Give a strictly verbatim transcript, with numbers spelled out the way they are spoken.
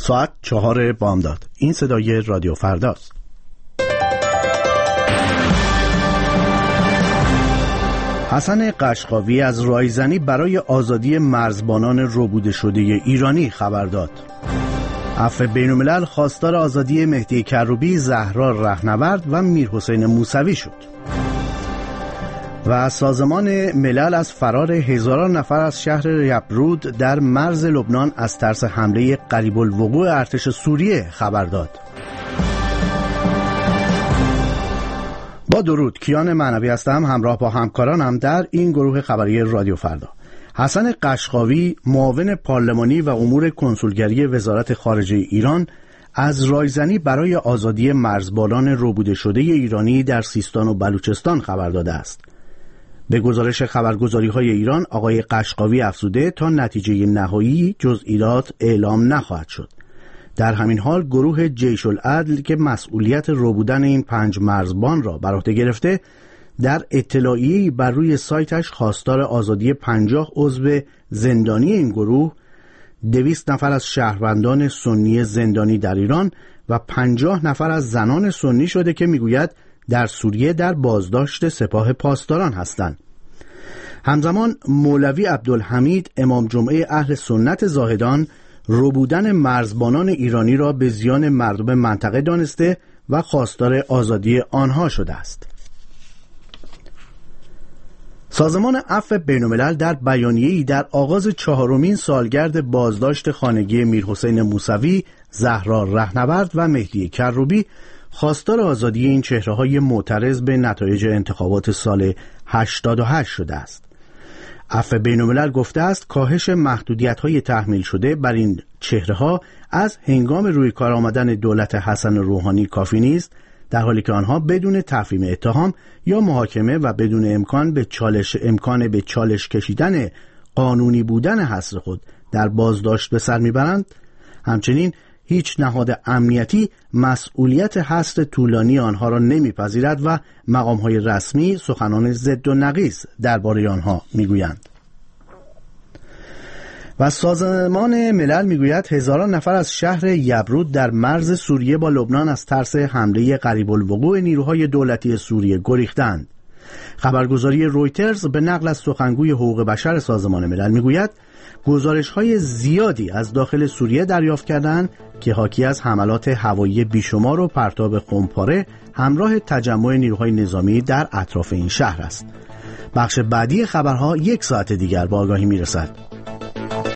ساعت چهار بامداد. این صدای رادیو فرداست. حسن قشقاوی از رایزنی برای آزادی مرزبانان ربوده شده ایرانی خبر داد. عفو بین‌الملل خواستار آزادی مهدی کروبی، زهرا رهنورد و میرحسین موسوی شد. و سازمان ملل از فرار هزاران نفر از شهر یبرود در مرز لبنان از ترس حمله قریب الوقوع ارتش سوریه خبر داد. با درود، کیان معنوی هستم، همراه با همکارانم در این گروه خبری رادیو فردا. حسن قشقاوی، معاون پارلمانی و امور کنسولگری وزارت خارجه ایران، از رایزنی برای آزادی مرزبانان ربوده شده ایرانی در سیستان و بلوچستان خبر داده است. به گزارش خبرگزاری‌های ایران، آقای قشقاوی افزوده تا نتیجه نهایی جزئیات اعلام نخواهد شد. در همین حال گروه جیش العدل که مسئولیت ربودن این پنج مرزبان را بر عهده گرفته، در اطلاعیه‌ای بر روی سایتش خواستار آزادی پنجاه عضو زندانی این گروه، دویست نفر از شهروندان سنی زندانی در ایران و پنجاه نفر از زنان سنی شده که میگوید در سوریه در بازداشت سپاه پاسداران هستند. همزمان مولوی عبدالحمید، امام جمعه اهل سنت زاهدان، ربودن مرزبانان ایرانی را به زیان مردم منطقه دانسته و خواستار آزادی آنها شده است. سازمان عفو بین‌الملل در بیانیه‌ای در آغاز چهارمین سالگرد بازداشت خانگی میرحسین موسوی، زهرا رهنورد و مهدی کروبی خواستار آزادی این چهره‌های معترض به نتایج انتخابات سال هشتاد و هشت شده است. عفو بین‌الملل گفته است کاهش محدودیت‌های تحمیل شده بر این چهره‌ها از هنگام روی کار آمدن دولت حسن روحانی کافی نیست، در حالی که آنها بدون تفهیم اتهام یا محاکمه و بدون امکان به چالش امکان به چالش کشیدن قانونی بودن حصر خود در بازداشت به سر میبرند. همچنین هیچ نهاد امنیتی مسئولیت حصر طولانی آنها را نمیپذیرد و مقام‌های رسمی سخنان ضد و نقیض درباره آنها میگویند. و سازمان ملل میگوید هزاران نفر از شهر یبرود در مرز سوریه با لبنان از ترس حمله قریب الوقوع نیروهای دولتی سوریه گریختند. خبرگزاری رویترز به نقل از سخنگوی حقوق بشر سازمان ملل میگوید گزارش‌های زیادی از داخل سوریه دریافت کردند که حاکی از حملات هوایی بیشمار و پرتاب خمپاره همراه تجمع نیروهای نظامی در اطراف این شهر است. بخش بعدی خبرها یک ساعت دیگر با آگاهی میرسد.